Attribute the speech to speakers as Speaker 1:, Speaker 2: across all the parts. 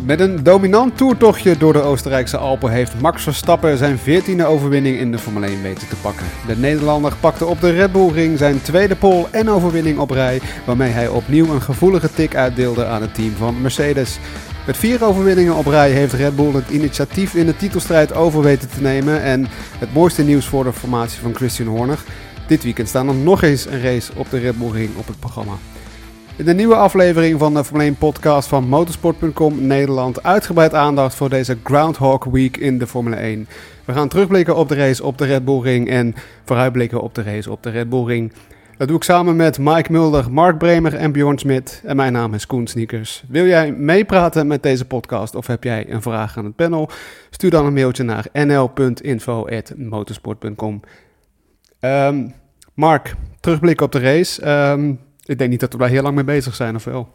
Speaker 1: Met een dominant toertochtje door de Oostenrijkse Alpen heeft Max Verstappen zijn 14e overwinning in de Formule 1 weten te pakken. De Nederlander pakte op de Red Bull Ring zijn tweede pole en overwinning op rij, waarmee hij opnieuw een gevoelige tik uitdeelde aan het team van Mercedes. Met 4 overwinningen op rij heeft Red Bull het initiatief in de titelstrijd over weten te nemen en het mooiste nieuws voor de formatie van Christian Horner. Dit weekend staan er nog eens een race op de Red Bull Ring op het programma. In de nieuwe aflevering van de Formule 1 podcast van Motorsport.com Nederland uitgebreid aandacht voor deze Groundhog Week in de Formule 1. We gaan terugblikken op de race op de Red Bull Ring en vooruitblikken op de race op de Red Bull Ring. Dat doe ik samen met Mike Mulder, Mark Bremer en Bjorn Smit. En mijn naam is Koen Sneakers. Wil jij meepraten met deze podcast of heb jij een vraag aan het panel? Stuur dan een mailtje naar nl.info@motorsport.com. Mark, terugblikken op de race. Ik denk niet dat we daar heel lang mee bezig zijn, of wel?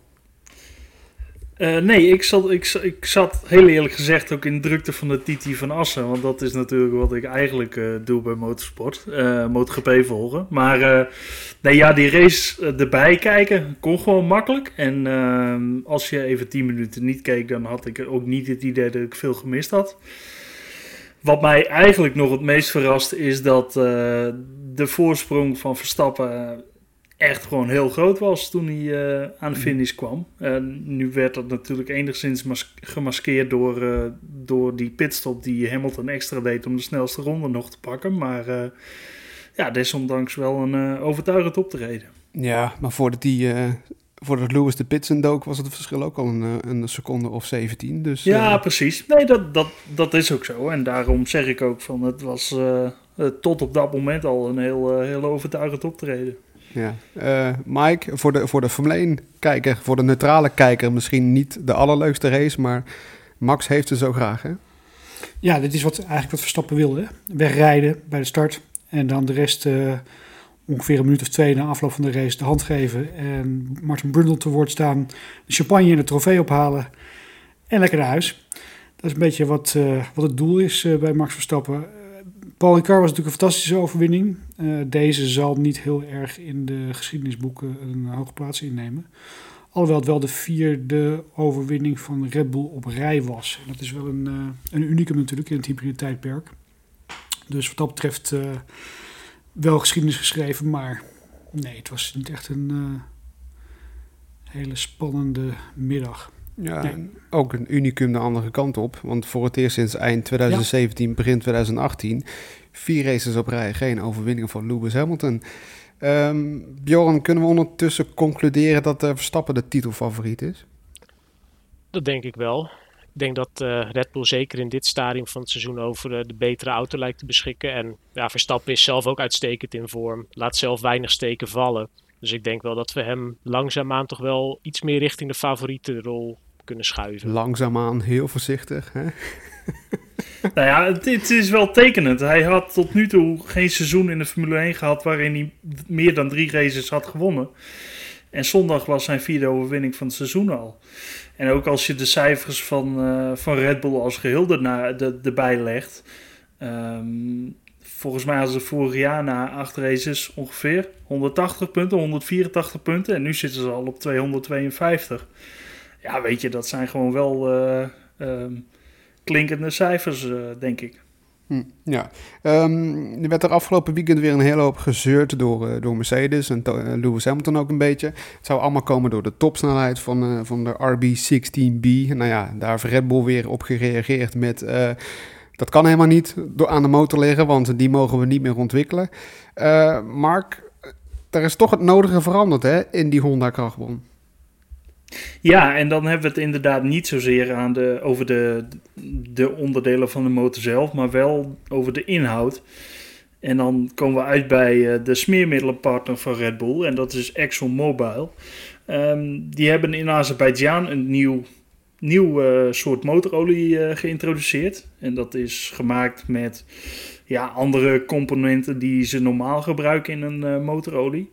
Speaker 2: Nee, ik zat heel eerlijk gezegd ook in de drukte van de Titi van Assen. Want dat is natuurlijk wat ik eigenlijk doe bij motorsport. MotoGP volgen. Maar die race erbij kijken kon gewoon makkelijk. En als je even 10 minuten niet keek, dan had ik ook niet het idee dat ik veel gemist had. Wat mij eigenlijk nog het meest verrast is dat de voorsprong van Verstappen echt gewoon heel groot was toen hij aan de finish kwam. Nu werd dat natuurlijk enigszins gemaskeerd door die pitstop die Hamilton extra deed om de snelste ronde nog te pakken. Maar desondanks wel een overtuigend optreden.
Speaker 1: Ja, maar voordat Lewis de pits in dook was het verschil ook al een seconde of 17. Dus,
Speaker 2: ja, precies. Nee, dat is ook zo. En daarom zeg ik ook van het was tot op dat moment al een heel overtuigend optreden.
Speaker 1: Ja, Mike, voor de Formule 1-kijker, voor de neutrale kijker misschien niet de allerleukste race, maar Max heeft het zo graag, hè?
Speaker 3: Ja, dit is wat Verstappen wilde. Hè? Wegrijden bij de start en dan de rest ongeveer een minuut of 2 na afloop van de race de hand geven en Martin Brundle te woord staan, de champagne en de trofee ophalen en lekker naar huis. Dat is een beetje wat het doel is bij Max Verstappen. Paul Ricard was natuurlijk een fantastische overwinning. Deze zal niet heel erg in de geschiedenisboeken een hoge plaats innemen. Alhoewel het wel de 4e overwinning van Red Bull op rij was. En dat is wel een unicum natuurlijk in het hybride tijdperk. Dus wat dat betreft wel geschiedenis geschreven. Maar nee, het was niet echt een hele spannende middag.
Speaker 1: Ja, nee. Ook een unicum de andere kant op. Want voor het eerst sinds eind 2017, begin 2018... 4 races op rij, geen overwinning van Lewis Hamilton. Bjorn, kunnen we ondertussen concluderen dat Verstappen de titelfavoriet is?
Speaker 4: Dat denk ik wel. Ik denk dat Red Bull zeker in dit stadium van het seizoen over de betere auto lijkt te beschikken. En ja, Verstappen is zelf ook uitstekend in vorm. Laat zelf weinig steken vallen. Dus ik denk wel dat we hem langzaamaan toch wel iets meer richting de favorietenrol kunnen schuiven.
Speaker 1: Langzaamaan, heel voorzichtig, hè?
Speaker 2: Nou ja, het is wel tekenend. Hij had tot nu toe geen seizoen in de Formule 1 gehad waarin hij meer dan 3 races had gewonnen. En zondag was zijn 4e overwinning van het seizoen al. En ook als je de cijfers van Red Bull als geheel erbij legt. Volgens mij hadden ze vorig jaar na 8 races ongeveer 180 punten, 184 punten. En nu zitten ze al op 252. Ja, weet je, dat zijn gewoon wel klinkende cijfers, denk ik.
Speaker 1: Ja, er werd er afgelopen weekend weer een hele hoop gezeurd door Mercedes en Lewis Hamilton ook een beetje. Het zou allemaal komen door de topsnelheid van de RB16B. Nou ja, daar heeft Red Bull weer op gereageerd met dat kan helemaal niet aan de motor liggen, want die mogen we niet meer ontwikkelen. Mark, er is toch het nodige veranderd, hè, in die Honda krachtbron.
Speaker 2: Ja, en dan hebben we het inderdaad niet zozeer over de onderdelen van de motor zelf, maar wel over de inhoud. En dan komen we uit bij de smeermiddelenpartner van Red Bull, en dat is ExxonMobil. Die hebben in Azerbeidzjan een nieuw soort motorolie geïntroduceerd. En dat is gemaakt met andere componenten die ze normaal gebruiken in een motorolie.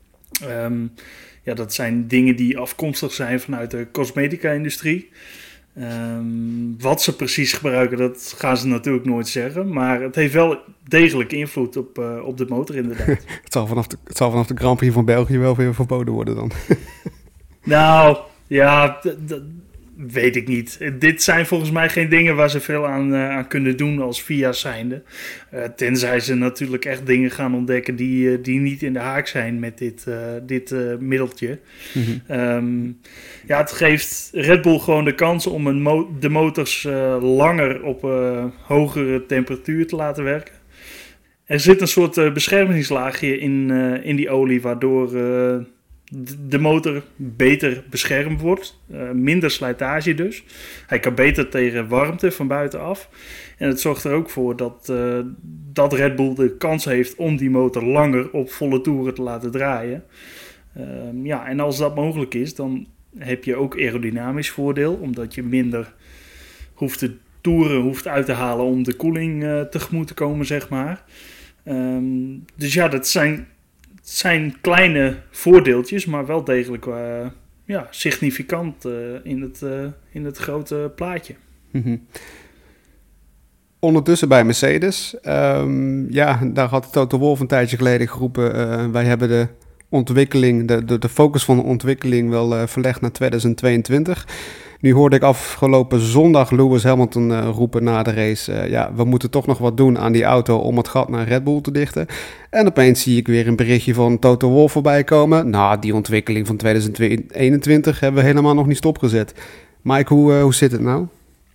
Speaker 2: Dat zijn dingen die afkomstig zijn vanuit de cosmetica-industrie. Wat ze precies gebruiken, dat gaan ze natuurlijk nooit zeggen. Maar het heeft wel degelijk invloed op de motor inderdaad.
Speaker 1: Het zal vanaf de Grand Prix van België wel weer verboden worden dan.
Speaker 2: Nou, ja, weet ik niet. Dit zijn volgens mij geen dingen waar ze veel aan kunnen doen als VIA zijnde. Tenzij ze natuurlijk echt dingen gaan ontdekken die niet in de haak zijn met dit middeltje. Mm-hmm. Het geeft Red Bull gewoon de kans om de motors langer op hogere temperatuur te laten werken. Er zit een soort beschermingslaagje in die olie, waardoor de motor beter beschermd wordt. Minder slijtage dus. Hij kan beter tegen warmte van buitenaf. En het zorgt er ook voor dat Red Bull de kans heeft om die motor langer op volle toeren te laten draaien. En als dat mogelijk is, dan heb je ook aerodynamisch voordeel. Omdat je minder toeren hoeft uit te halen om de koeling tegemoet te komen, zeg maar. Dus ja, dat zijn kleine voordeeltjes, maar wel degelijk significant in het grote plaatje.
Speaker 1: Mm-hmm. Ondertussen bij Mercedes, daar had Toto Wolff een tijdje geleden geroepen, wij hebben de ontwikkeling, de focus van de ontwikkeling wel verlegd naar 2022. Nu hoorde ik afgelopen zondag Lewis Hamilton roepen na de race, we moeten toch nog wat doen aan die auto om het gat naar Red Bull te dichten. En opeens zie ik weer een berichtje van Toto Wolff voorbij komen. Nou, die ontwikkeling van 2021 hebben we helemaal nog niet stopgezet. Mike, hoe zit het nou?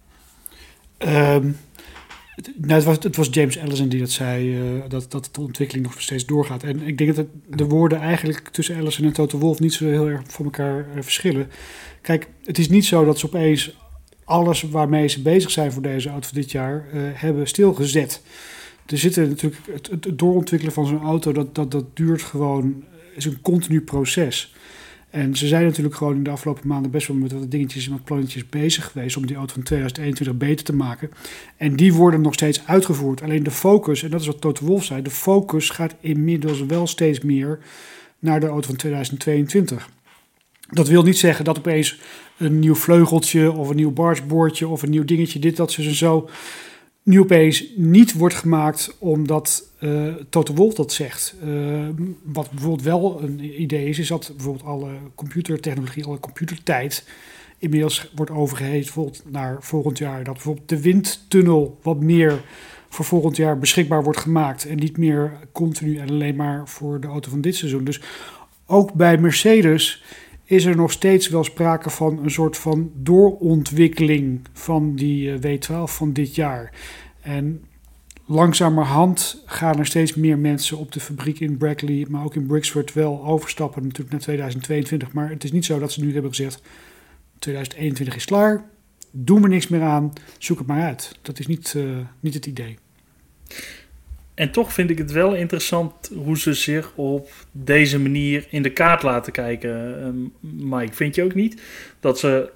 Speaker 3: Het was James Allison die dat zei, dat de ontwikkeling nog steeds doorgaat. En ik denk dat de woorden eigenlijk tussen Allison en Toto Wolff niet zo heel erg van elkaar verschillen. Kijk, het is niet zo dat ze opeens alles waarmee ze bezig zijn voor deze auto van dit jaar hebben stilgezet. Er zitten natuurlijk het doorontwikkelen van zo'n auto, dat duurt gewoon, is een continu proces. En ze zijn natuurlijk gewoon in de afgelopen maanden best wel met wat dingetjes en wat plannetjes bezig geweest om die auto van 2021 beter te maken. En die worden nog steeds uitgevoerd. Alleen de focus, en dat is wat Toto Wolff zei, de focus gaat inmiddels wel steeds meer naar de auto van 2022. Dat wil niet zeggen dat opeens een nieuw vleugeltje of een nieuw bargeboardje of een nieuw dingetje, dit, dat, zo, nu opeens niet wordt gemaakt omdat Toto Wolff dat zegt. Wat bijvoorbeeld wel een idee is dat bijvoorbeeld alle computertechnologie, alle computertijd inmiddels wordt overgeheveld naar volgend jaar. Dat bijvoorbeeld de windtunnel wat meer voor volgend jaar beschikbaar wordt gemaakt en niet meer continu en alleen maar voor de auto van dit seizoen. Dus ook bij Mercedes is er nog steeds wel sprake van een soort van doorontwikkeling van die W12 van dit jaar. En langzamerhand gaan er steeds meer mensen op de fabriek in Brackley, maar ook in Brixford wel overstappen natuurlijk naar 2022. Maar het is niet zo dat ze nu hebben gezegd, 2021 is klaar, doen we niks meer aan, zoek het maar uit. Dat is niet het idee.
Speaker 2: En toch vind ik het wel interessant hoe ze zich op deze manier in de kaart laten kijken. Mike, vind je ook niet? Dat ze,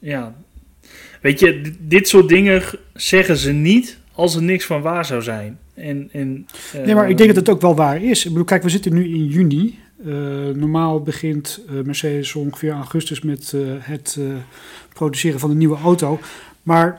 Speaker 2: weet je, dit soort dingen zeggen ze niet als er niks van waar zou zijn.
Speaker 3: Nee, maar ik denk dat het ook wel waar is. Ik bedoel, kijk, we zitten nu in juni. Normaal begint Mercedes ongeveer augustus met het produceren van een nieuwe auto. Maar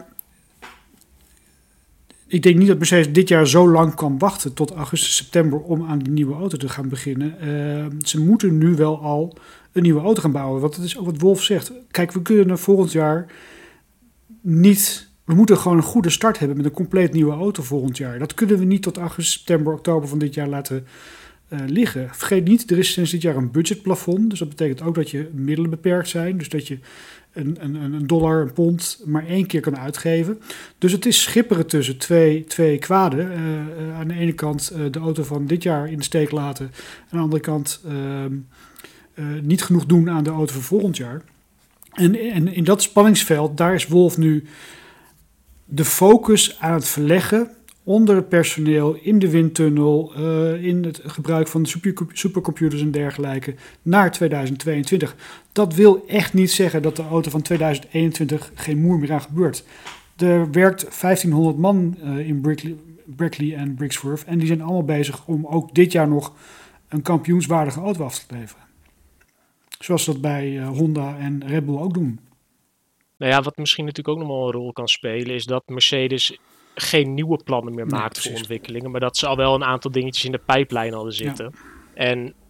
Speaker 3: ik denk niet dat Mercedes dit jaar zo lang kan wachten tot augustus, september om aan die nieuwe auto te gaan beginnen. Ze moeten nu wel al een nieuwe auto gaan bouwen. Want dat is ook wat Wolff zegt. Kijk, we kunnen volgend jaar niet. We moeten gewoon een goede start hebben met een compleet nieuwe auto volgend jaar. Dat kunnen we niet tot augustus, september, oktober van dit jaar laten liggen. Vergeet niet, er is sinds dit jaar een budgetplafond. Dus dat betekent ook dat je middelen beperkt zijn. Dus dat je een dollar, een pond maar 1 keer kan uitgeven. Dus het is schipperen tussen twee kwaden. Aan de ene kant de auto van dit jaar in de steek laten. Aan de andere kant niet genoeg doen aan de auto van volgend jaar. En in dat spanningsveld, daar is Wolff nu de focus aan het verleggen onder het personeel, in de windtunnel, in het gebruik van de supercomputers en dergelijke, naar 2022. Dat wil echt niet zeggen dat de auto van 2021 geen moer meer aan gebeurt. Er werkt 1500 man in Brackley en Brixworth en die zijn allemaal bezig om ook dit jaar nog een kampioenswaardige auto af te leveren. Zoals ze dat bij Honda en Red Bull ook doen.
Speaker 4: Nou ja, wat misschien natuurlijk ook nog wel een rol kan spelen, is dat Mercedes geen nieuwe plannen meer maakt voor ontwikkelingen, maar dat ze al wel een aantal dingetjes in de pijplijn hadden zitten. Ja. En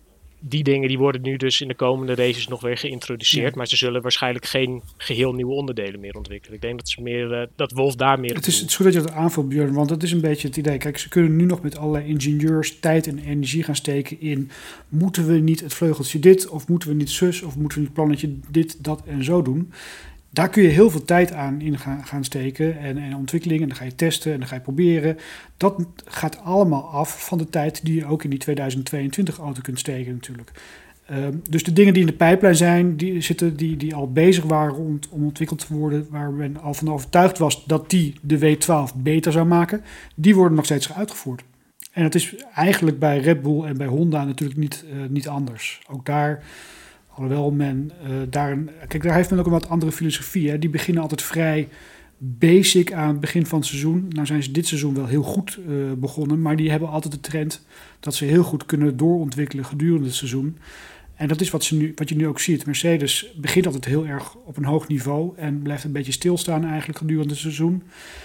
Speaker 4: die dingen die worden nu dus in de komende races nog weer geïntroduceerd. Maar ze zullen waarschijnlijk geen geheel nieuwe onderdelen meer ontwikkelen. Ik denk dat ze meer dat Wolf daar meer...
Speaker 3: Het is goed dat je dat aanvult, Björn, want dat is een beetje het idee. Kijk, ze kunnen nu nog met allerlei ingenieurs tijd en energie gaan steken in... moeten we niet het vleugeltje dit, of moeten we niet zus, of moeten we niet het plannetje dit, dat en zo doen... Daar kun je heel veel tijd aan in gaan steken en ontwikkeling. En dan ga je testen en dan ga je proberen. Dat gaat allemaal af van de tijd die je ook in die 2022 auto kunt steken natuurlijk. Dus de dingen die in de pijplijn zijn, die al bezig waren om ontwikkeld te worden, waar men al van overtuigd was dat die de W12 beter zou maken, die worden nog steeds uitgevoerd. En dat is eigenlijk bij Red Bull en bij Honda natuurlijk niet anders. Ook daar... Alhoewel men kijk, daar heeft men ook een wat andere filosofie. Hè. Die beginnen altijd vrij basic aan het begin van het seizoen. Nou zijn ze dit seizoen wel heel goed begonnen. Maar die hebben altijd de trend dat ze heel goed kunnen doorontwikkelen gedurende het seizoen. En dat is wat je nu ook ziet. Mercedes begint altijd heel erg op een hoog niveau. En blijft een beetje stilstaan eigenlijk gedurende het seizoen.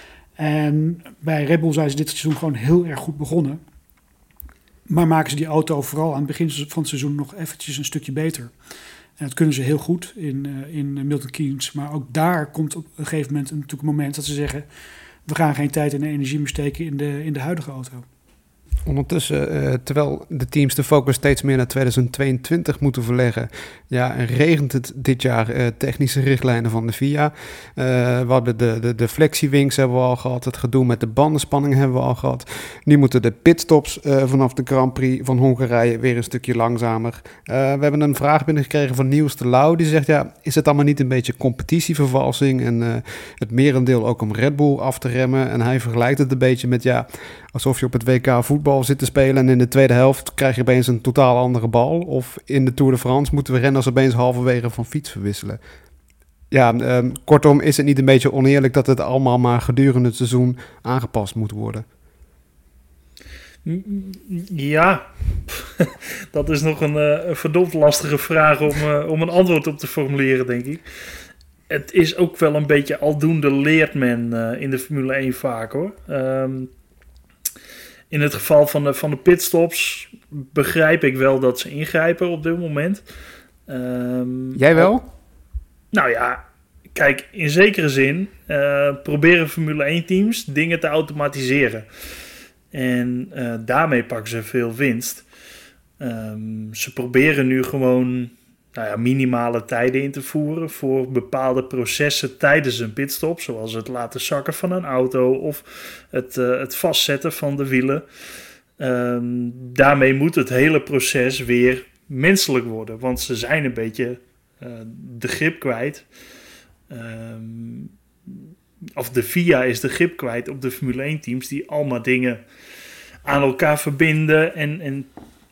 Speaker 3: En bij Red Bull zijn ze dit seizoen gewoon heel erg goed begonnen. Maar maken ze die auto vooral aan het begin van het seizoen nog eventjes een stukje beter. En dat kunnen ze heel goed in Milton Keynes. Maar ook daar komt op een gegeven moment natuurlijk een moment dat ze zeggen... we gaan geen tijd en energie meer steken in de huidige auto.
Speaker 1: Ondertussen, terwijl de teams de focus steeds meer naar 2022 moeten verleggen... regent het dit jaar technische richtlijnen van de FIA. We hadden de flexiewings hebben we al gehad. Het gedoe met de bandenspanning hebben we al gehad. Nu moeten de pitstops vanaf de Grand Prix van Hongarije weer een stukje langzamer. We hebben een vraag binnengekregen van Niels de Lauw. Die zegt, is het allemaal niet een beetje competitievervalsing... en het merendeel ook om Red Bull af te remmen? En hij vergelijkt het een beetje met, alsof je op het WK voetbal zit te spelen... en in de tweede helft krijg je opeens een totaal andere bal. Of in de Tour de France moeten we renners opeens halverwege van fiets verwisselen. Kortom, is het niet een beetje oneerlijk... dat het allemaal maar gedurende het seizoen aangepast moet worden?
Speaker 2: Ja, dat is nog een verdomd lastige vraag om een antwoord op te formuleren, denk ik. Het is ook wel een beetje aldoende leert men in de Formule 1 vaak, hoor. In het geval van de pitstops begrijp ik wel dat ze ingrijpen op dit moment.
Speaker 1: Jij wel?
Speaker 2: Nou ja, kijk, in zekere zin proberen Formule 1 teams dingen te automatiseren. En daarmee pakken ze veel winst. Ze proberen nu gewoon minimale tijden in te voeren voor bepaalde processen tijdens een pitstop, zoals het laten zakken van een auto of het vastzetten van de wielen. Daarmee moet het hele proces weer menselijk worden, want ze zijn een beetje de grip kwijt. Of de FIA is de grip kwijt op de Formule 1 teams die allemaal dingen aan elkaar verbinden en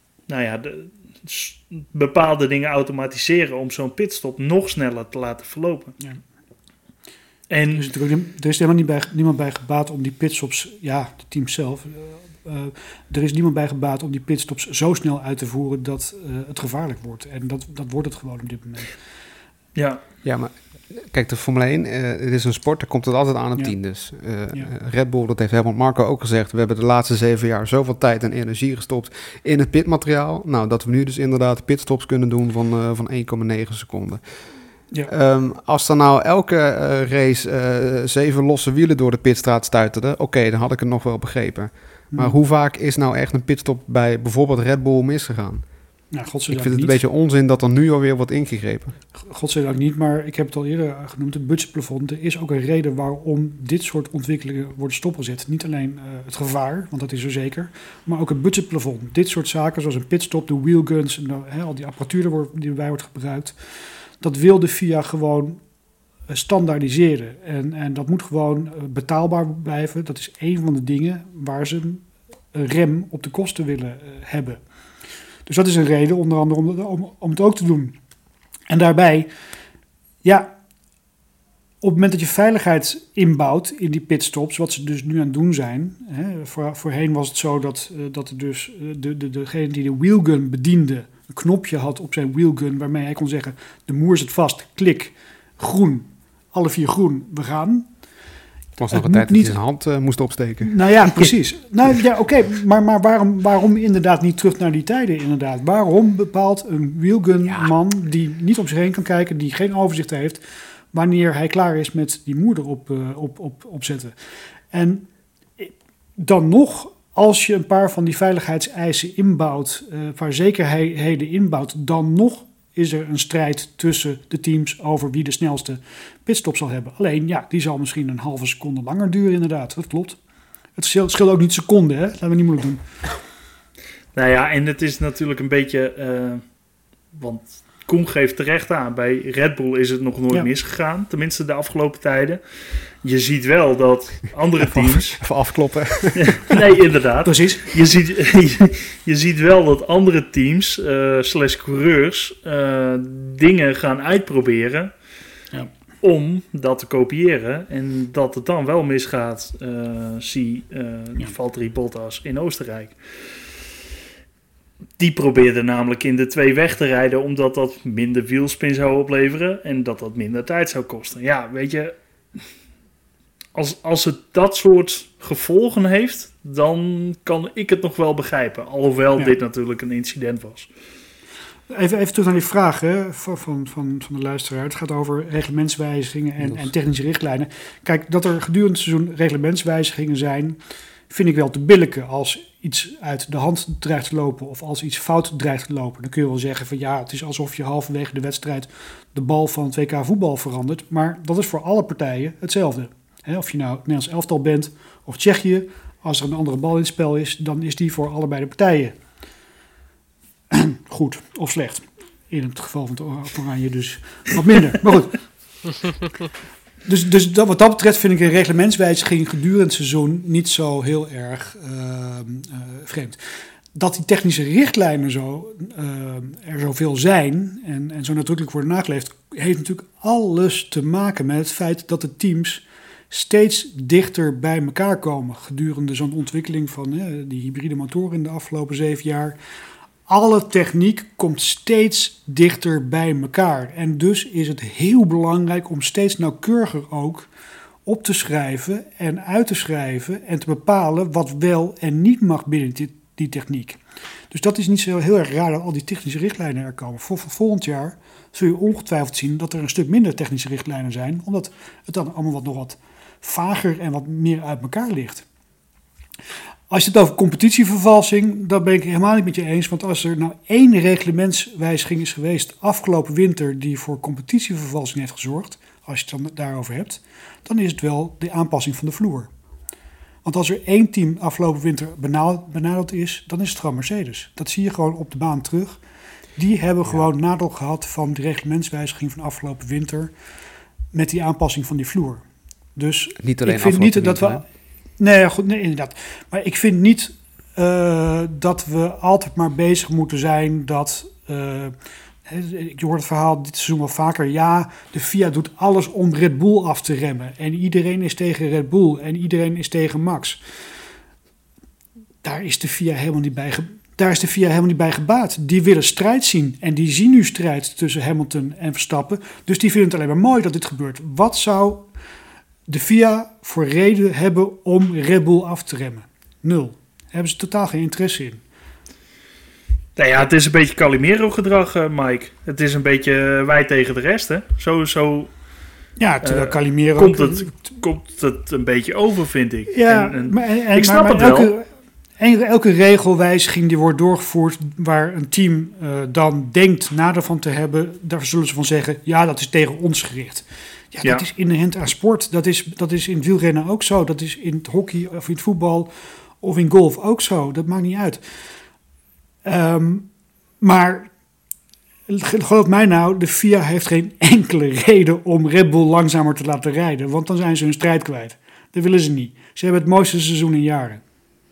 Speaker 2: bepaalde dingen automatiseren om zo'n pitstop nog sneller te laten verlopen. Ja. En
Speaker 3: er is helemaal niemand bij gebaat om die pitstops, de teams zelf, er is niemand bij gebaat om die pitstops zo snel uit te voeren dat het gevaarlijk wordt. En dat wordt het gewoon op dit moment.
Speaker 1: Ja, maar kijk, de Formule 1, het is een sport, daar komt het altijd aan op 10 dus. Red Bull, dat heeft Helmut Marko ook gezegd, we hebben de laatste 7 jaar zoveel tijd en energie gestopt in het pitmateriaal. Nou, dat we nu dus inderdaad pitstops kunnen doen van 1,9 seconden. Ja. Als er nou elke race 7 losse wielen door de pitstraat stuiterden, oké, dan had ik het nog wel begrepen. Maar hoe vaak is nou echt een pitstop bij bijvoorbeeld Red Bull misgegaan?
Speaker 3: Nou,
Speaker 1: ik vind het een beetje onzin dat er nu alweer wordt ingegrepen.
Speaker 3: Godzijdank niet, maar ik heb het al eerder genoemd, het budgetplafond. Er is ook een reden waarom dit soort ontwikkelingen worden stopgezet. Niet alleen het gevaar, want dat is er zeker, maar ook het budgetplafond. Dit soort zaken, zoals een pitstop, de wheelguns en al die apparatuur die erbij wordt gebruikt, dat wil de FIA gewoon standaardiseren. En dat moet gewoon betaalbaar blijven. Dat is een van de dingen waar ze een rem op de kosten willen hebben. Dus dat is een reden, onder andere, om het ook te doen. En daarbij, op het moment dat je veiligheid inbouwt in die pitstops, wat ze dus nu aan het doen zijn. Voorheen was het zo dat er dus degene die de wheelgun bediende, een knopje had op zijn wheelgun waarmee hij kon zeggen, de moer zit vast, klik, groen, alle 4 groen, we gaan.
Speaker 1: was nog een tijd dat hij zijn hand moest opsteken.
Speaker 3: Nou ja, precies. Oké. Maar waarom inderdaad niet terug naar die tijden inderdaad? Waarom bepaalt een wheelgun-man die niet om zich heen kan kijken, die geen overzicht heeft, wanneer hij klaar is met die moer erop opzetten? En dan nog, als je een paar van die veiligheidseisen inbouwt, een paar zekerheden inbouwt, dan nog is er een strijd tussen de teams over wie de snelste pitstop zal hebben. Alleen, die zal misschien een halve seconde langer duren inderdaad. Dat klopt. Het scheelt ook niet seconden, hè? Laten we niet moeilijk doen.
Speaker 2: Nou ja, en het is natuurlijk een beetje... want Koen geeft terecht aan, bij Red Bull is het nog nooit misgegaan. Tenminste de afgelopen tijden. Je ziet wel dat andere teams...
Speaker 1: Even afkloppen.
Speaker 2: Nee, inderdaad.
Speaker 3: Precies.
Speaker 2: Je ziet wel dat andere teams, /coureurs, dingen gaan uitproberen om dat te kopiëren. En dat het dan wel misgaat, zie Valtteri Bottas in Oostenrijk. Die probeerde namelijk in de 2 weg te rijden, omdat dat minder wielspin zou opleveren en dat minder tijd zou kosten. Ja, weet je, als het dat soort gevolgen heeft, dan kan ik het nog wel begrijpen. Alhoewel dit natuurlijk een incident was.
Speaker 3: Even terug naar die vraag van de luisteraar. Het gaat over reglementswijzigingen en technische richtlijnen. Kijk, dat er gedurende het seizoen reglementswijzigingen zijn, vind ik wel te billijken. Als iets uit de hand dreigt te lopen of als iets fout dreigt te lopen, dan kun je wel zeggen van het is alsof je halverwege de wedstrijd de bal van het WK voetbal verandert. Maar dat is voor alle partijen hetzelfde. Of je nou het Nederlands elftal bent of Tsjechië, als er een andere bal in het spel is, dan is die voor allebei de partijen goed of slecht. In het geval van het Oranje dus wat minder. Maar goed. Dus wat dat betreft vind ik een reglementswijziging gedurende het seizoen niet zo heel erg vreemd. Dat die technische richtlijnen er zoveel zijn en zo nadrukkelijk worden nageleefd, heeft natuurlijk alles te maken met het feit dat de teams steeds dichter bij elkaar komen gedurende zo'n ontwikkeling van die hybride motoren in de afgelopen 7 jaar. Alle techniek komt steeds dichter bij elkaar. En dus is het heel belangrijk om steeds nauwkeuriger ook op te schrijven en uit te schrijven en te bepalen wat wel en niet mag binnen die techniek. Dus dat is niet zo heel erg raar dat al die technische richtlijnen er komen. Voor volgend jaar zul je ongetwijfeld zien dat er een stuk minder technische richtlijnen zijn, omdat het dan allemaal nog wat vager en wat meer uit elkaar ligt. Als je het over competitievervalsing, dan ben ik helemaal niet met je eens. Want als er nou 1 reglementswijziging is geweest afgelopen winter die voor competitievervalsing heeft gezorgd, als je het dan daarover hebt, dan is het wel de aanpassing van de vloer. Want als er 1 team afgelopen winter benaderd is, dan is het gewoon Mercedes. Dat zie je gewoon op de baan terug. Die hebben gewoon nadeel gehad van de reglementswijziging van afgelopen winter met die aanpassing van die vloer. Dus
Speaker 1: niet alleen
Speaker 3: ik vind niet dat we... Nee, goed, nee, inderdaad. Maar ik vind niet dat we altijd maar bezig moeten zijn dat... je hoort het verhaal dit seizoen wel vaker. Ja, de FIA doet alles om Red Bull af te remmen. En iedereen is tegen Red Bull en iedereen is tegen Max. Daar is de FIA helemaal niet bij gebaat. Die willen strijd zien. En die zien nu strijd tussen Hamilton en Verstappen. Dus die vinden het alleen maar mooi dat dit gebeurt. Wat zou de FIA voor reden hebben om Red Bull af te remmen? 0. Daar hebben ze totaal geen interesse in.
Speaker 2: Nou ja, het is een beetje Calimero-gedrag, Mike. Het is een beetje wij tegen de rest, hè? Zo
Speaker 3: ja, terwijl Calimero...
Speaker 2: Komt het een beetje over, vind ik.
Speaker 3: Ja,
Speaker 2: ik snap het wel.
Speaker 3: Elke regelwijziging die wordt doorgevoerd waar een team dan denkt nadeel van te hebben, daar zullen ze van zeggen, ja, dat is tegen ons gericht. Ja, dat is inherent aan sport. Dat is in het wielrennen ook zo. Dat is in het hockey of in het voetbal of in golf ook zo. Dat maakt niet uit. Maar geloof mij nou, de FIA heeft geen enkele reden om Red Bull langzamer te laten rijden. Want dan zijn ze hun strijd kwijt. Dat willen ze niet. Ze hebben het mooiste seizoen in jaren.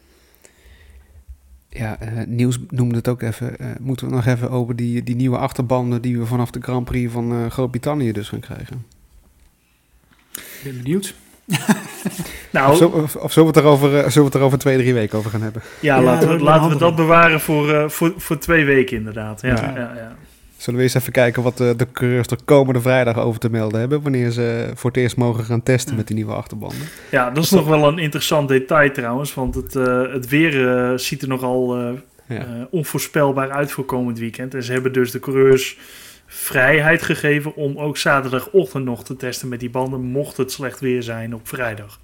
Speaker 1: Ja, Niels noemde het ook even. Moeten we nog even over die nieuwe achterbanden die we vanaf de Grand Prix van Groot-Brittannië dus gaan krijgen?
Speaker 3: Ik ben benieuwd.
Speaker 2: Nou,
Speaker 1: of zullen we het er over 2-3 weken over gaan hebben?
Speaker 2: Ja, laten we dat bewaren voor 2 weken inderdaad. Ja.
Speaker 1: Zullen we eens even kijken wat de coureurs er komende vrijdag over te melden hebben, wanneer ze voor het eerst mogen gaan testen met die nieuwe achterbanden?
Speaker 2: Ja, dat is nog wel een interessant detail trouwens, want het weer ziet er nogal onvoorspelbaar uit voor komend weekend. En ze hebben dus de coureurs vrijheid gegeven om ook zaterdagochtend nog te testen met die banden, mocht het slecht weer zijn op vrijdag.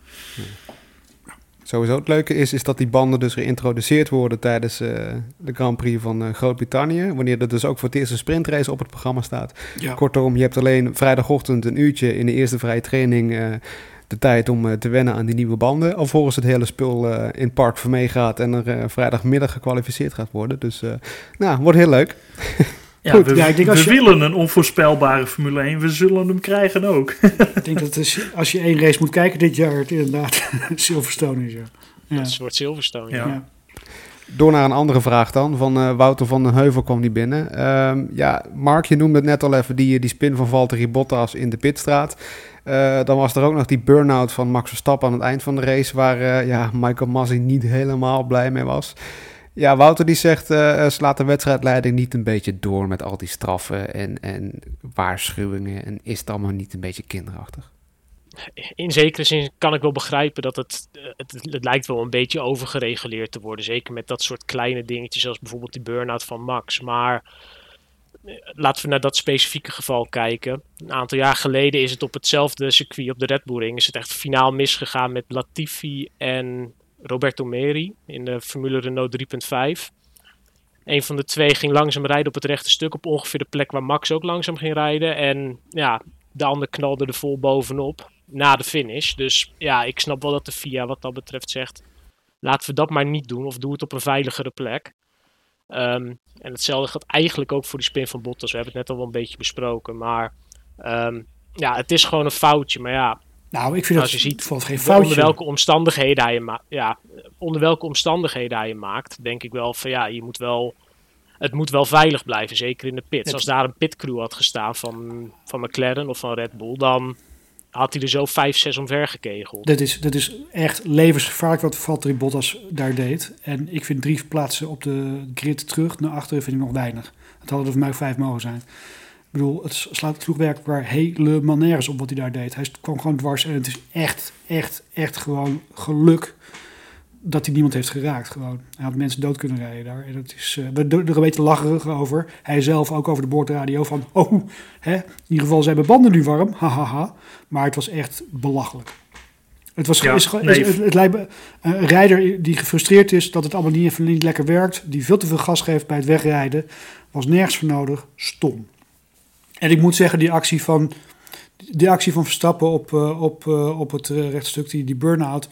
Speaker 1: Sowieso het leuke is dat die banden dus geïntroduceerd worden tijdens de Grand Prix van Groot-Brittannië. Wanneer er dus ook voor het eerst een sprintrace op het programma staat. Ja. Kortom, je hebt alleen vrijdagochtend een uurtje in de eerste vrije training de tijd om te wennen aan die nieuwe banden. Alvorens het hele spul in het park vermee gaat en er vrijdagmiddag gekwalificeerd gaat worden. Dus wordt heel leuk.
Speaker 2: Ja, goed, we willen een onvoorspelbare Formule 1. We zullen hem krijgen ook.
Speaker 3: Ik denk dat als je één race moet kijken dit jaar, het inderdaad Silverstone is. Ja.
Speaker 4: Het wordt Silverstone, ja.
Speaker 1: Door naar een andere vraag dan. Van Wouter van den Heuvel kwam die binnen. Mark, je noemde het net al even die spin van Valtteri Bottas in de pitstraat. Dan was er ook nog die burn-out van Max Verstappen aan het eind van de race, waar Michael Masi niet helemaal blij mee was. Ja, Wouter die zegt, slaat de wedstrijdleiding niet een beetje door met al die straffen en waarschuwingen? En is het allemaal niet een beetje kinderachtig?
Speaker 4: In zekere zin kan ik wel begrijpen dat het lijkt wel een beetje overgereguleerd te worden. Zeker met dat soort kleine dingetjes, zoals bijvoorbeeld die burn-out van Max. Maar laten we naar dat specifieke geval kijken. Een aantal jaar geleden is het op hetzelfde circuit, op de Red Bull Ring, is het echt finaal misgegaan met Latifi en Roberto Meri in de Formule Renault 3.5. Een van de twee ging langzaam rijden op het rechte stuk, op ongeveer de plek waar Max ook langzaam ging rijden. En ja, de ander knalde er vol bovenop na de finish. Dus ja, ik snap wel dat de FIA wat dat betreft zegt, laten we dat maar niet doen of doe het op een veiligere plek. En hetzelfde geldt eigenlijk ook voor die spin van Bottas. We hebben het net al wel een beetje besproken. Maar het is gewoon een foutje. Maar ja,
Speaker 3: nou, ik vind als je ziet geen foutje.
Speaker 4: Onder welke omstandigheden hij je maakt, denk ik wel van ja, het moet wel veilig blijven, zeker in de pits. Als daar een pitcrew had gestaan van McLaren of van Red Bull, dan had hij er zo 5-6 omver gekegeld.
Speaker 3: Dat is echt levensgevaarlijk wat Valtteri Bottas daar deed. En ik vind 3 plaatsen op de grid terug naar achteren vind ik nog weinig. Het hadden er voor mij 5 mogen zijn. Ik bedoel, het sloeg werkelijk helemaal nergens op wat hij daar deed. Hij kwam gewoon dwars en het is echt gewoon geluk dat hij niemand heeft geraakt. Gewoon. Hij had mensen dood kunnen rijden daar. En dat is, we er een beetje lacherig over. Hij zelf ook over de boordradio van, in ieder geval zijn mijn banden nu warm. Hahaha. Maar het was echt belachelijk. Het was het lijkt me een rijder die gefrustreerd is dat het allemaal niet lekker werkt, die veel te veel gas geeft bij het wegrijden, was nergens voor nodig. Stom. En ik moet zeggen, die actie van Verstappen op het rechtstuk, die burn-out.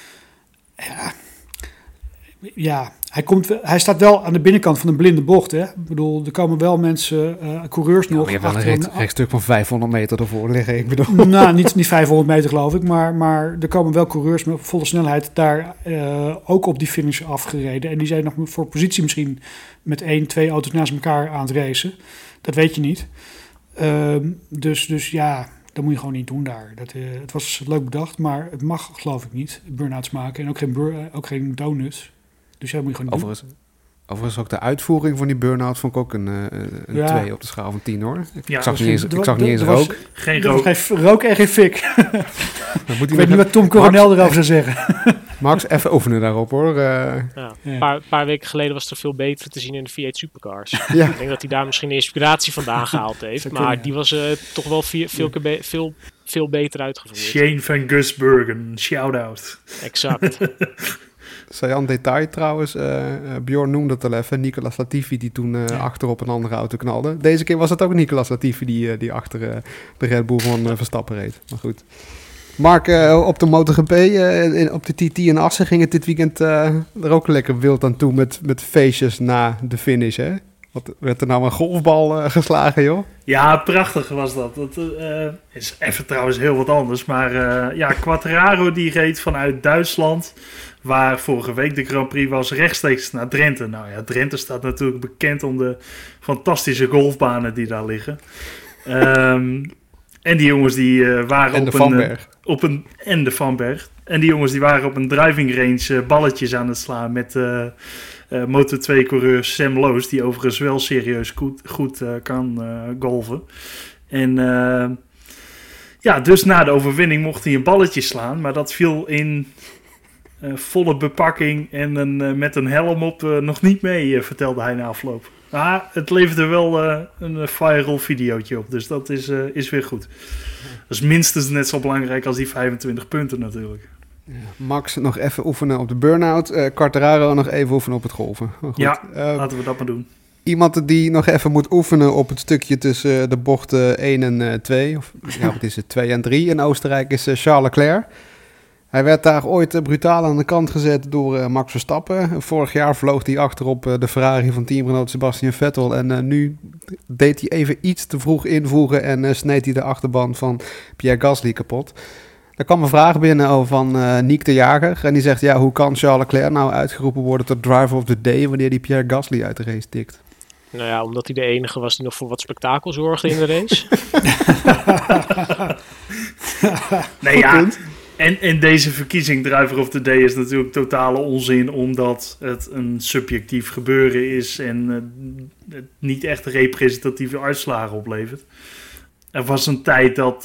Speaker 3: Ja, hij staat wel aan de binnenkant van een blinde bocht. Hè? Ik bedoel, er komen wel mensen, coureurs nog.
Speaker 1: Maar je hebt wel een rechtstuk van 500 meter ervoor liggen. Ik bedoel.
Speaker 3: Nou, niet 500 meter geloof ik. Maar er komen wel coureurs met volle snelheid daar ook op die finish afgereden. En die zijn nog voor positie misschien met 1-2 auto's naast elkaar aan het racen. Dat weet je niet. Dus ja, dat moet je gewoon niet doen daar. Het was leuk bedacht, maar het mag geloof ik niet. Burn-outs maken en ook geen donuts. Dus ja, dat moet je gewoon niet doen.
Speaker 1: Overigens ook de uitvoering van die burn-out vond ik ook een 2 op de schaal van 10 hoor. Ik zag niet eens rook.
Speaker 3: Geen rook en geen fik. Ik weet niet wat Tom Coronel erover zou zeggen.
Speaker 1: Max, even oefenen daarop hoor.
Speaker 4: Een paar weken geleden was er veel beter te zien in de V8 Supercars. Ja. Ik denk dat hij daar misschien inspiratie vandaan gehaald heeft. Maar die was toch wel veel beter uitgevoerd.
Speaker 2: Shane van Gisbergen, shout-out.
Speaker 4: Exact.
Speaker 1: Sajan detail trouwens, Bjorn noemde het al even, Nicolas Latifi die toen achter op een andere auto knalde. Deze keer was het ook Nicolas Latifi die achter de Red Bull van Verstappen reed. Maar goed. Mark, op de MotoGP, op de TT in Assen ging het dit weekend er ook lekker wild aan toe met feestjes na de finish, hè? Wat werd er nou een golfbal geslagen, joh?
Speaker 2: Ja, prachtig was dat. Dat is even trouwens heel wat anders. Maar Quartararo die reed vanuit Duitsland, waar vorige week de Grand Prix was, rechtstreeks naar Drenthe. Nou ja, Drenthe staat natuurlijk bekend om de fantastische golfbanen die daar liggen. En die jongens die waren
Speaker 1: en de Vanberg.
Speaker 2: En de Vanberg. En die jongens die waren op een driving range balletjes aan het slaan met Moto2-coureur Sam Loos, die overigens wel serieus goed kan golven. En dus na de overwinning mocht hij een balletje slaan, maar dat viel in volle bepakking en met een helm op nog niet mee, vertelde hij na afloop. Maar het leverde wel een viral videootje op, dus dat is weer goed. Dat is minstens net zo belangrijk als die 25 punten natuurlijk.
Speaker 1: Ja, Max nog even oefenen op de burn-out. Quartararo nog even oefenen op het golven. Goed.
Speaker 2: Ja, laten we dat maar doen.
Speaker 1: Iemand die nog even moet oefenen op het stukje tussen de bochten 1 en 2. Of wat is het, 2 en 3 in Oostenrijk is Charles Leclerc. Hij werd daar ooit brutaal aan de kant gezet door Max Verstappen. Vorig jaar vloog hij achterop de Ferrari van teamgenoot Sebastian Vettel. En nu deed hij even iets te vroeg invoegen en sneed hij de achterband van Pierre Gasly kapot. Er kwam een vraag binnen van Niek de Jager. En die zegt, ja, hoe kan Charles Leclerc nou uitgeroepen worden tot driver of the day wanneer die Pierre Gasly uit de race tikt?
Speaker 4: Nou ja, omdat hij de enige was die nog voor wat spektakel zorgde in de race.
Speaker 2: Nee, ja. En deze verkiezing driver of the day is natuurlijk totale onzin, omdat het een subjectief gebeuren is en het niet echt representatieve uitslagen oplevert. Er was een tijd dat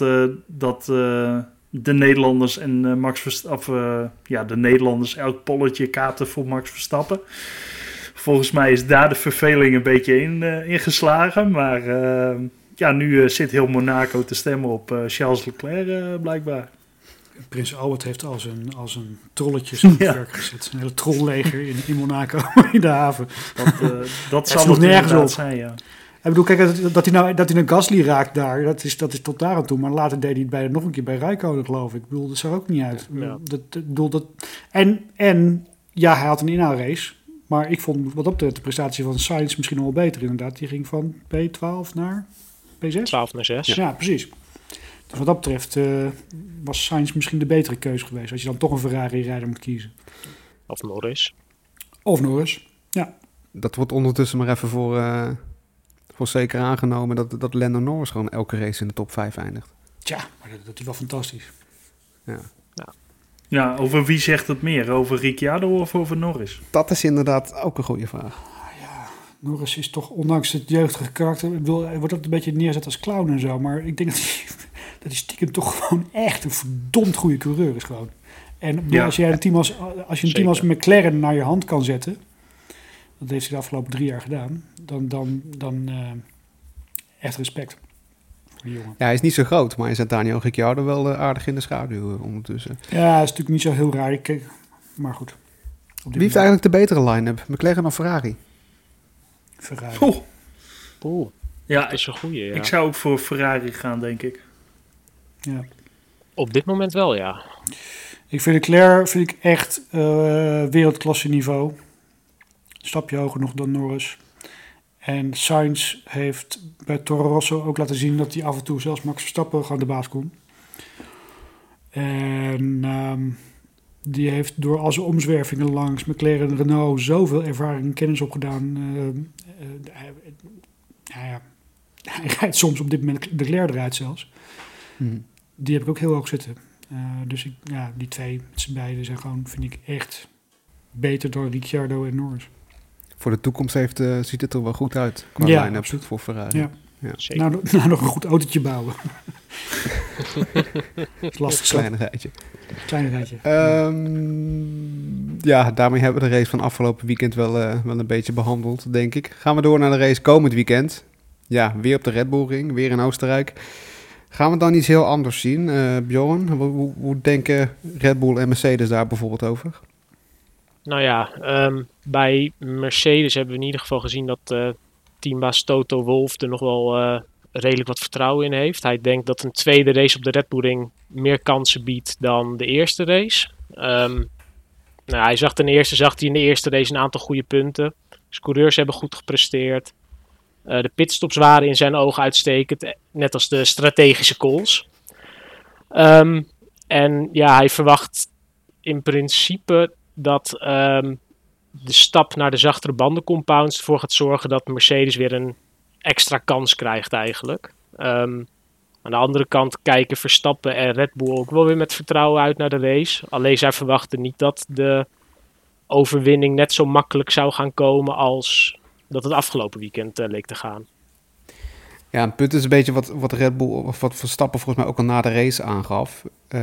Speaker 2: de Nederlanders en Max Verstappen, de Nederlanders elk polletje kaapten voor Max Verstappen. Volgens mij is daar de verveling een beetje ingeslagen, maar nu zit heel Monaco te stemmen op Charles Leclerc blijkbaar.
Speaker 3: Prins Albert heeft als een trolletje op werk gezet. Een hele trollleger in Monaco, in de haven.
Speaker 2: Dat zal het nergens op zijn, ja.
Speaker 3: Ik bedoel, kijk, dat hij een Gasly raakt daar, dat is tot daar aan toe. Maar later deed hij het nog een keer bij Räikkönen, geloof ik. Ik bedoel, dat zag ook niet uit. Ja. En hij had een inhaalrace. Maar ik vond wat dat betreft de prestatie van Sainz misschien nog wel beter, inderdaad. Die ging van P12 naar P6?
Speaker 4: 12 naar 6.
Speaker 3: Ja, precies. Dus wat dat betreft was Sainz misschien de betere keuze geweest. Als je dan toch een Ferrari-rijder moet kiezen.
Speaker 4: Of Norris.
Speaker 3: Ja.
Speaker 1: Dat wordt ondertussen maar even voor zeker aangenomen dat Lando Norris gewoon elke race in de top 5 eindigt.
Speaker 3: Tja, maar dat is wel fantastisch.
Speaker 2: Ja, over wie zegt het meer? Over Ricciardo of over Norris?
Speaker 1: Dat is inderdaad ook een goede vraag.
Speaker 3: Norris is toch, ondanks het jeugdige karakter, hij wordt dat een beetje neerzet als clown en zo. Maar ik denk dat hij stiekem toch gewoon echt een verdomd goede coureur is gewoon. En als je een team als McLaren naar je hand kan zetten, dat heeft hij de afgelopen 3 jaar gedaan, dan echt respect voor die jongen.
Speaker 1: Ja, hij is niet zo groot, maar hij zet Daniel Ricciardo wel aardig in de schaduw ondertussen.
Speaker 3: Ja, dat is natuurlijk niet zo heel raar. Maar goed.
Speaker 1: Wie heeft eigenlijk de betere line-up? McLaren of Ferrari?
Speaker 3: Ferrari.
Speaker 2: Ja,
Speaker 4: dat is een goeie, ja.
Speaker 2: Ik zou ook voor Ferrari gaan, denk ik.
Speaker 3: Ja.
Speaker 4: Op dit moment wel, ja.
Speaker 3: Ik vind Leclerc echt wereldklasse niveau. Een stapje hoger nog dan Norris. En Sainz heeft bij Toro Rosso ook laten zien dat hij af en toe zelfs Max Verstappen gewoon de baas kon. En die heeft door al zijn omzwervingen langs McLaren en Renault zoveel ervaring en kennis opgedaan. Hij rijdt soms op dit moment de Leclerc eruit zelfs. Die heb ik ook heel hoog zitten. Dus die twee met z'n beiden zijn gewoon, vind ik, echt beter dan Ricciardo en Norris.
Speaker 1: Voor de toekomst ziet het er wel goed uit qua line-up voor Ferrari.
Speaker 3: Ja. Nou, nog een goed autootje bouwen. Dat is lastig. Kleinigheidje.
Speaker 1: Daarmee hebben we de race van afgelopen weekend wel een beetje behandeld, denk ik. Gaan we door naar de race komend weekend. Ja, weer op de Red Bull Ring, weer in Oostenrijk. Gaan we dan iets heel anders zien? Bjorn, hoe denken Red Bull en Mercedes daar bijvoorbeeld over?
Speaker 4: Nou ja, bij Mercedes hebben we in ieder geval gezien dat teambaas Toto Wolff er nog wel redelijk wat vertrouwen in heeft. Hij denkt dat een tweede race op de Red Bull Ring meer kansen biedt dan de eerste race. Hij zag in de eerste race een aantal goede punten. Dus coureurs hebben goed gepresteerd. De pitstops waren in zijn ogen uitstekend, net als de strategische calls. Hij verwacht in principe dat de stap naar de zachtere bandencompounds ervoor gaat zorgen dat Mercedes weer een extra kans krijgt eigenlijk. Aan de andere kant kijken Verstappen en Red Bull ook wel weer met vertrouwen uit naar de race. Alleen zij verwachten niet dat de overwinning net zo makkelijk zou gaan komen als dat het afgelopen weekend leek te gaan.
Speaker 1: Ja, het punt is een beetje wat Red Bull, of wat Verstappen volgens mij ook al na de race aangaf.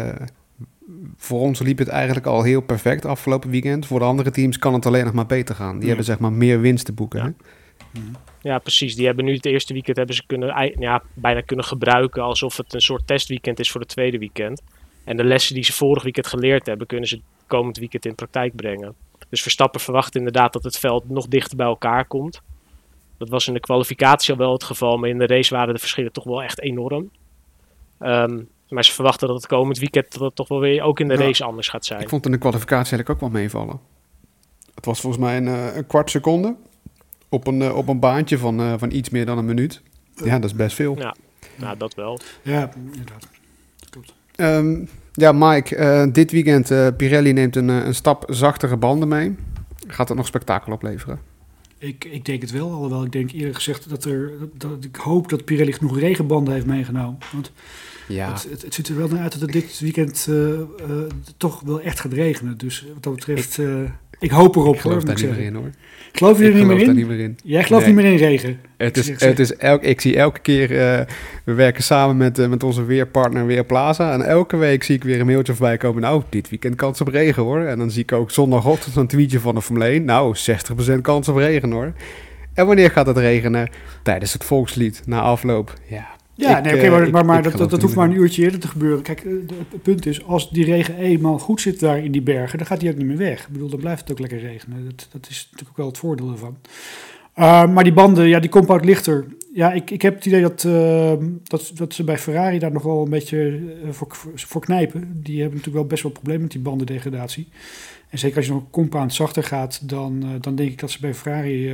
Speaker 1: Voor ons liep het eigenlijk al heel perfect afgelopen weekend. Voor de andere teams kan het alleen nog maar beter gaan. Die hebben zeg maar meer winst te boeken.
Speaker 4: Ja.
Speaker 1: Hè?
Speaker 4: Ja, precies. Die hebben nu het eerste weekend hebben ze bijna kunnen gebruiken alsof het een soort testweekend is voor het tweede weekend. En de lessen die ze vorig weekend geleerd hebben, kunnen ze komend weekend in praktijk brengen. Dus Verstappen verwacht inderdaad dat het veld nog dichter bij elkaar komt. Dat was in de kwalificatie al wel het geval, maar in de race waren de verschillen toch wel echt enorm. Maar ze verwachten dat het komend weekend dat het toch wel weer ook in de race anders gaat zijn.
Speaker 1: Ik vond in de kwalificatie eigenlijk ook wel meevallen. Het was volgens mij een kwart seconde op een baantje van iets meer dan een minuut. Ja, dat is best veel.
Speaker 4: Ja, dat wel.
Speaker 3: Ja, inderdaad. Dat klopt.
Speaker 1: Ja, Mike, dit weekend Pirelli neemt een stap zachtere banden mee. Gaat het nog spektakel opleveren?
Speaker 3: Ik denk het wel, alhoewel ik denk eerlijk gezegd dat ik hoop dat Pirelli genoeg regenbanden heeft meegenomen. Want
Speaker 1: ja.
Speaker 3: het ziet er wel naar uit dat het dit weekend toch wel echt gaat regenen. Dus wat dat betreft, ik hoop erop.
Speaker 1: Ik geloof daar niet meer in, hoor.
Speaker 3: Geloof je er niet meer in? Jij gelooft niet meer in regen?
Speaker 1: Ik zie elke keer, we werken samen met onze weerpartner Weerplaza. En elke week zie ik weer een mailtje voorbij komen. Nou, dit weekend kans op regen, hoor. En dan zie ik ook zondagochtend een tweetje van de Formule 1. Nou, 60% kans op regen, hoor. En wanneer gaat het regenen? Tijdens het volkslied, na afloop. Ja,
Speaker 3: dat hoeft maar een uurtje eerder te gebeuren. Kijk, het punt is, als die regen eenmaal goed zit daar in die bergen, dan gaat die ook niet meer weg. Ik bedoel, dan blijft het ook lekker regenen. Dat is natuurlijk ook wel het voordeel ervan. Maar die banden, die compound lichter. Ja, ik heb het idee dat ze bij Ferrari daar nog wel een beetje voor knijpen. Die hebben natuurlijk wel best wel problemen met die bandendegradatie. En zeker als je nog compound zachter gaat, dan denk ik dat ze bij Ferrari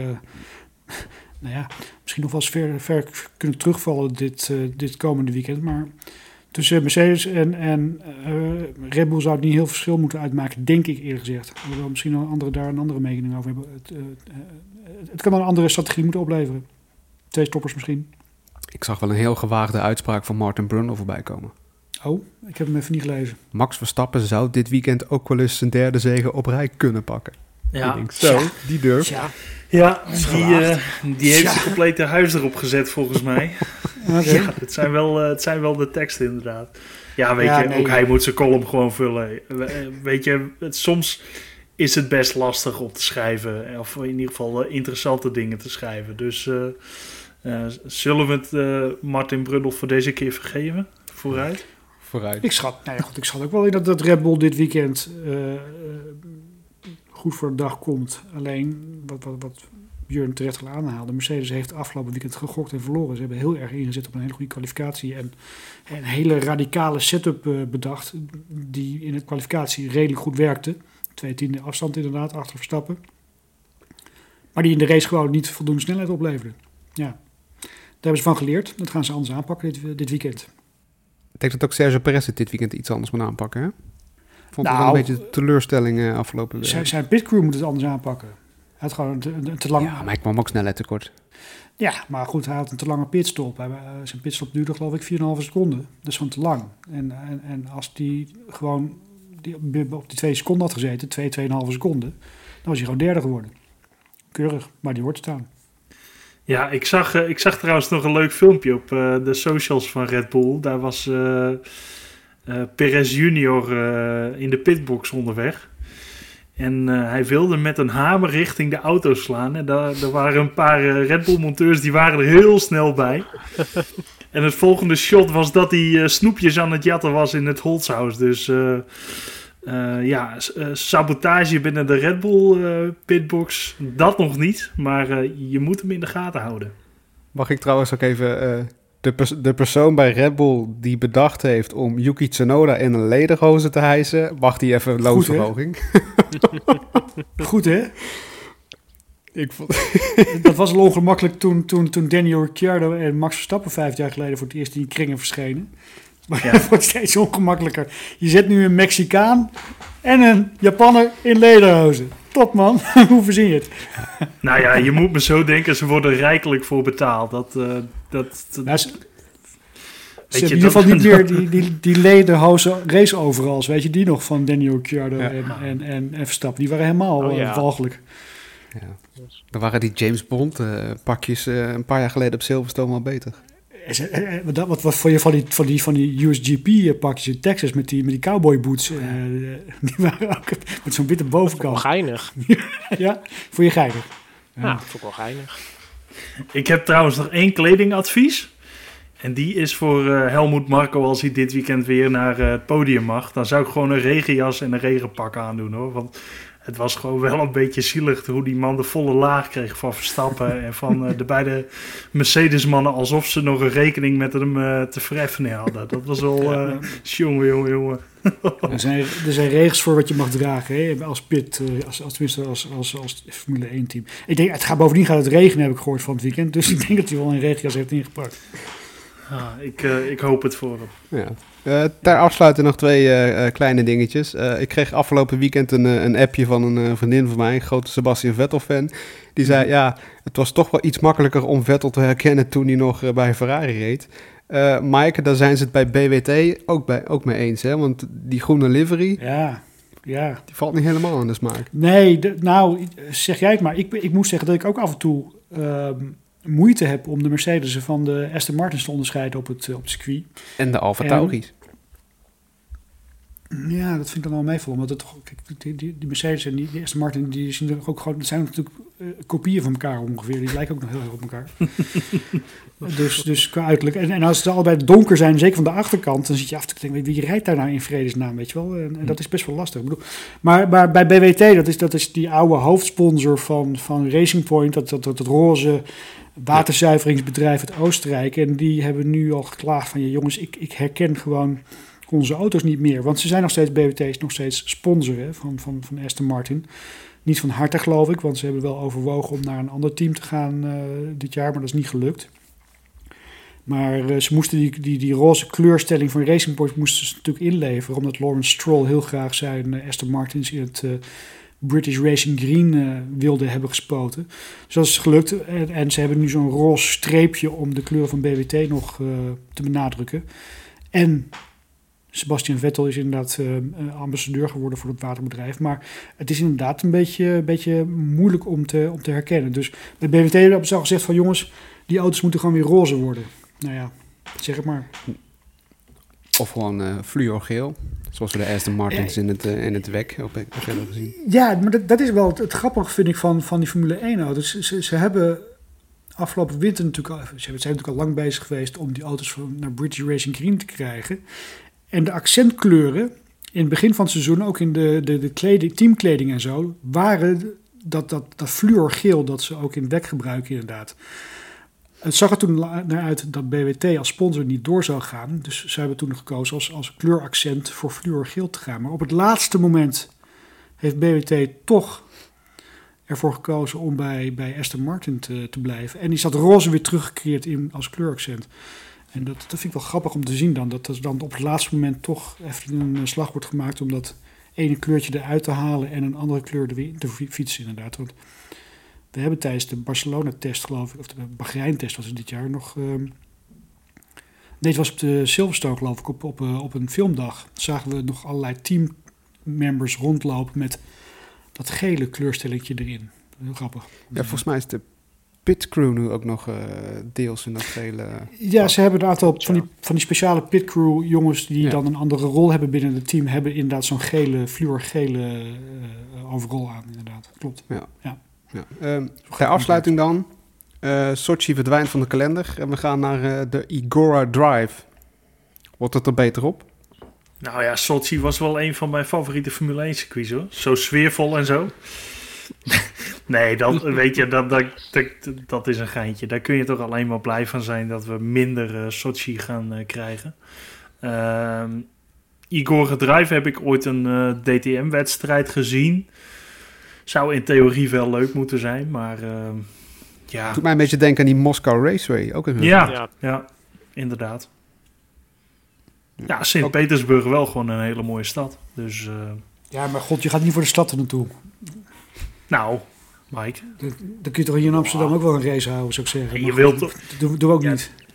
Speaker 3: misschien nog wel eens ver kunnen terugvallen dit komende weekend. Maar tussen Mercedes en Red Bull zou het niet heel verschil moeten uitmaken, denk ik eerlijk gezegd. Hoewel misschien daar een andere mening over hebben. Het kan een andere strategie moeten opleveren. 2 stoppers misschien.
Speaker 1: Ik zag wel een heel gewaagde uitspraak van Martin Brundle voorbij komen.
Speaker 3: Oh, ik heb hem even niet gelezen.
Speaker 1: Max Verstappen zou dit weekend ook wel eens zijn derde zege op rij kunnen pakken.
Speaker 2: Ja.
Speaker 1: Ik denk, zo, die durft.
Speaker 2: Ja, die heeft zijn complete huis erop gezet volgens mij.
Speaker 3: Okay.
Speaker 2: Ja, het zijn wel de teksten inderdaad. Ja, weet je, ook hij moet zijn column gewoon vullen. Weet je, soms is het best lastig om te schrijven. Of in ieder geval interessante dingen te schrijven. Dus zullen we het Martin Brundle voor deze keer vergeven? Vooruit.
Speaker 3: Ik schat ook wel in dat Red Bull dit weekend goed voor de dag komt. Alleen, wat Björn terecht al aanhaalde, Mercedes heeft afgelopen weekend gegokt en verloren. Ze hebben heel erg ingezet op een hele goede kwalificatie en een hele radicale setup bedacht, die in de kwalificatie redelijk goed werkte. 2/10 afstand inderdaad, achter Verstappen. Maar die in de race gewoon niet voldoende snelheid opleverde. Ja, daar hebben ze van geleerd. Dat gaan ze anders aanpakken dit weekend.
Speaker 1: Ik denk dat ook Sergio Perez dit weekend iets anders moet aanpakken, hè? Vond het wel een beetje teleurstelling afgelopen week.
Speaker 3: Zijn pitcrew moet het anders aanpakken. Hij had gewoon een te lang...
Speaker 1: Ja, maar ik kwam ook snelheid tekort.
Speaker 3: Ja, maar goed, hij had een te lange pitstop. Zijn pitstop duurde geloof ik 4,5 seconden. Dat is gewoon te lang. En als die gewoon op die 2 seconden had gezeten, 2,5 seconden, dan was hij gewoon derde geworden. Keurig, maar die hoort te staan.
Speaker 2: Ja, ik zag trouwens nog een leuk filmpje op de socials van Red Bull. Daar was Perez junior in de pitbox onderweg. En hij wilde met een hamer richting de auto slaan. En daar waren een paar Red Bull monteurs, die waren er heel snel bij. En het volgende shot was dat hij snoepjes aan het jatten was in het Holzhaus. Dus sabotage binnen de Red Bull pitbox, dat nog niet. Maar je moet hem in de gaten houden.
Speaker 1: Mag ik trouwens ook even... De persoon bij Red Bull die bedacht heeft om Yuki Tsunoda in een lederhozen te hijsen, mag die even loonsverhoging.
Speaker 3: Goed, hè? Dat was al ongemakkelijk toen Daniel Ricciardo en Max Verstappen 5 jaar geleden voor het eerst in die kringen verschenen. Maar het wordt steeds ongemakkelijker. Je zet nu een Mexicaan en een Japanner in lederhozen. Top, man. Hoe verzin je het?
Speaker 2: Nou ja, je moet me zo denken, ze worden rijkelijk voor betaald.
Speaker 3: Ze hebben in ieder geval niet meer die lederhozen race overals, weet je, die nog van Daniel Ricciardo en Verstappen. Die waren helemaal walgelijk.
Speaker 1: Ja. Dan waren die James Bond pakjes een paar jaar geleden op Silverstone wel beter.
Speaker 3: Wat vond je van die USGP pakjes in Texas met die cowboy boots? Die waren ook met zo'n witte bovenkant.
Speaker 4: Wel geinig.
Speaker 3: Ja, vond je geinig?
Speaker 4: Ja, vond ik wel geinig.
Speaker 2: Ik heb trouwens nog 1 kledingadvies. En die is voor Helmut Marko als hij dit weekend weer naar het podium mag. Dan zou ik gewoon een regenjas en een regenpak aandoen, hoor. Want het was gewoon wel een beetje zielig hoe die man de volle laag kreeg van Verstappen en van de beide Mercedes-mannen, alsof ze nog een rekening met hem te vereffenen hadden. Dat was wel jongen.
Speaker 3: Er zijn regels voor wat je mag dragen, hè? Als pit, als Formule 1 team. Ik denk, bovendien gaat het regenen, heb ik gehoord van het weekend. Dus ik denk dat hij wel een regenjas heeft ingepakt.
Speaker 2: Ik hoop het voor hem. Ja.
Speaker 1: Ter afsluiting nog 2 kleine dingetjes. Ik kreeg afgelopen weekend een appje van een vriendin van mij, een grote Sebastian Vettel-fan. Die zei, het was toch wel iets makkelijker om Vettel te herkennen toen hij nog bij Ferrari reed. Maaike, daar zijn ze het bij BWT ook mee eens, hè? Want die groene livery, die valt niet helemaal aan de smaak.
Speaker 3: Nee, zeg jij het maar. Ik moet zeggen dat ik ook af en toe moeite heb om de Mercedes van de Aston Martins te onderscheiden op het circuit.
Speaker 1: En de Alfa Tauris.
Speaker 3: Ja, dat vind ik dan wel meevallen. Omdat het toch, die Mercedes en die Aston Martin, die zien er ook gewoon, dat zijn natuurlijk kopieën van elkaar ongeveer. Die lijken ook nog heel erg op elkaar. dus qua uiterlijk. En als ze allebei donker zijn, zeker van de achterkant, dan zit je af te denken, wie rijdt daar nou in vredesnaam, weet je wel? En dat is best wel lastig. Ik bedoel, maar bij BWT, dat is die oude hoofdsponsor van Racing Point, dat roze waterzuiveringsbedrijf uit Oostenrijk. En die hebben nu al geklaagd van, jongens, ik herken gewoon onze auto's niet meer. Want ze zijn nog steeds, BWT is nog steeds sponsor van Aston Martin. Niet van harte, geloof ik, want ze hebben wel overwogen om naar een ander team te gaan dit jaar, maar dat is niet gelukt. Maar ze moesten die roze kleurstelling van Racing Point moesten ze natuurlijk inleveren, omdat Lawrence Stroll heel graag zijn Aston Martins in het British Racing Green wilde hebben gespoten. Dus dat is gelukt. En ze hebben nu zo'n roze streepje om de kleur van BWT nog te benadrukken. En Sebastian Vettel is inderdaad ambassadeur geworden voor het waterbedrijf. Maar het is inderdaad een beetje moeilijk om te herkennen. Dus bij BWT hebben ze al gezegd van, jongens, die auto's moeten gewoon weer roze worden. Nou ja, zeg het maar.
Speaker 1: Of gewoon fluorgeel. Zoals we de Aston Martins in het WEC ook hebben gezien.
Speaker 3: Ja, maar dat is wel het grappige, vind ik, van die Formule 1 auto's. Ze hebben afgelopen winter zijn natuurlijk al lang bezig geweest om die auto's naar British Racing Green te krijgen. En de accentkleuren in het begin van het seizoen, ook in de teamkleding en zo, waren dat fluorgeel dat ze ook in het WEC gebruiken inderdaad. Het zag er toen naar uit dat BWT als sponsor niet door zou gaan. Dus ze hebben toen gekozen als kleuraccent voor fluorgeel te gaan. Maar op het laatste moment heeft BWT toch ervoor gekozen om bij Aston Martin te blijven. En is dat roze weer teruggecreëerd als kleuraccent. En dat vind ik wel grappig om te zien dan. Dat er dan op het laatste moment toch even een slag wordt gemaakt om dat ene kleurtje eruit te halen en een andere kleur er weer in te fietsen inderdaad. Want we hebben tijdens de Barcelona-test, geloof ik, of de Bahrein-test was het dit jaar nog. Nee, het was op de Silverstone, geloof ik, op een filmdag. Zagen we nog allerlei teammembers rondlopen met dat gele kleurstelletje erin. Heel grappig.
Speaker 1: Ja, volgens mij is de pitcrew nu ook nog deels in dat gele.
Speaker 3: Ja, ze hebben een aantal van die speciale pitcrew jongens die dan een andere rol hebben binnen het team, hebben inderdaad zo'n fluorgele overall aan, inderdaad. Klopt. Ja.
Speaker 1: Ter afsluiting dan. Sochi verdwijnt van de kalender en we gaan naar de Igora Drive. Wordt het er beter op?
Speaker 2: Nou ja, Sochi was wel een van mijn favoriete Formule 1 circuits, hoor. Zo sfeervol en zo. Nee, weet je, dat is een geintje. Daar kun je toch alleen maar blij van zijn dat we minder Sochi gaan krijgen. Igora Drive heb ik ooit een DTM-wedstrijd gezien. Zou in theorie wel leuk moeten zijn, maar ja.
Speaker 1: Doet mij een beetje denken aan die Moskou Raceway. Ook een
Speaker 2: ja, inderdaad. Ja, Sint-Petersburg wel gewoon een hele mooie stad. Dus,
Speaker 3: ja, maar god, je gaat niet voor de stad er naartoe.
Speaker 2: Nou, Mike.
Speaker 3: Dan kun je toch hier in Amsterdam ook wel een race houden, zou ik zeggen.
Speaker 2: Je wilt toch...
Speaker 3: Dat doen we ook niet.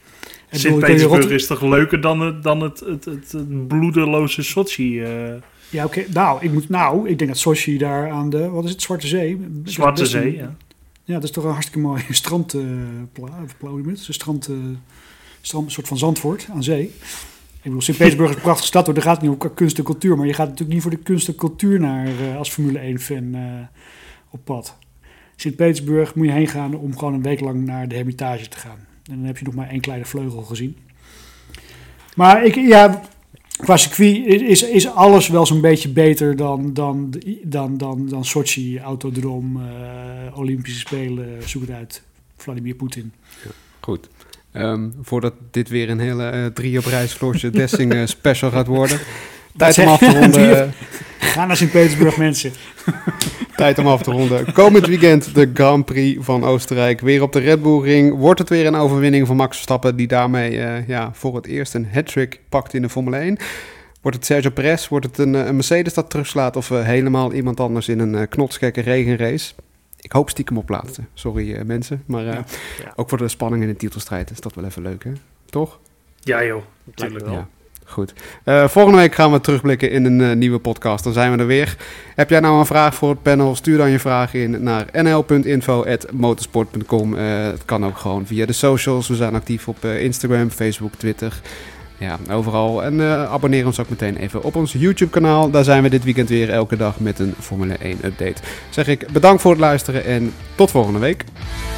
Speaker 2: Sint-Petersburg is toch leuker dan het bloedeloze Sochi?
Speaker 3: Ja, oké. Ik denk dat Sochi daar aan de... Wat is het? Zwarte Zee?
Speaker 2: Zwarte Zee, ja.
Speaker 3: Ja, dat is toch een hartstikke mooi strand... een soort van Zandvoort aan zee. Ik bedoel, Sint-Petersburg is een prachtige stad, hoor. Daar gaat het niet om kunst en cultuur. Maar je gaat natuurlijk niet voor de kunst en cultuur naar als Formule 1-fan op pad. Sint-Petersburg moet je heen gaan om gewoon een week lang naar de Hermitage te gaan. En dan heb je nog maar 1 kleine vleugel gezien. Maar qua circuit is alles wel zo'n beetje beter dan Sochi, Autodroom, Olympische Spelen, zoek het uit, Vladimir Poetin.
Speaker 1: Ja, goed. Voordat dit weer een hele 3 op reis Floortje Dessing special gaat worden. Tijd om af te ronden.
Speaker 3: Ga naar Sint-Petersburg, mensen.
Speaker 1: Tijd om af te ronden. Komend weekend de Grand Prix van Oostenrijk. Weer op de Red Bull Ring. Wordt het weer een overwinning van Max Verstappen, die daarmee voor het eerst een hat-trick pakt in de Formule 1. Wordt het Sergio Perez? Wordt het een Mercedes dat terugslaat? Of helemaal iemand anders in een knotsgekke regenrace? Ik hoop stiekem op laatste. Sorry mensen. Maar ook voor de spanning in de titelstrijd is dat wel even leuk, hè? Toch?
Speaker 2: Ja joh, natuurlijk wel. Ja.
Speaker 1: Goed. Volgende week gaan we terugblikken in een nieuwe podcast. Dan zijn we er weer. Heb jij nou een vraag voor het panel? Stuur dan je vraag in naar nl.info@motorsport.com. Het kan ook gewoon via de socials. We zijn actief op Instagram, Facebook, Twitter. Ja, overal. En abonneer ons ook meteen even op ons YouTube-kanaal. Daar zijn we dit weekend weer elke dag met een Formule 1 update. Zeg ik bedankt voor het luisteren en tot volgende week.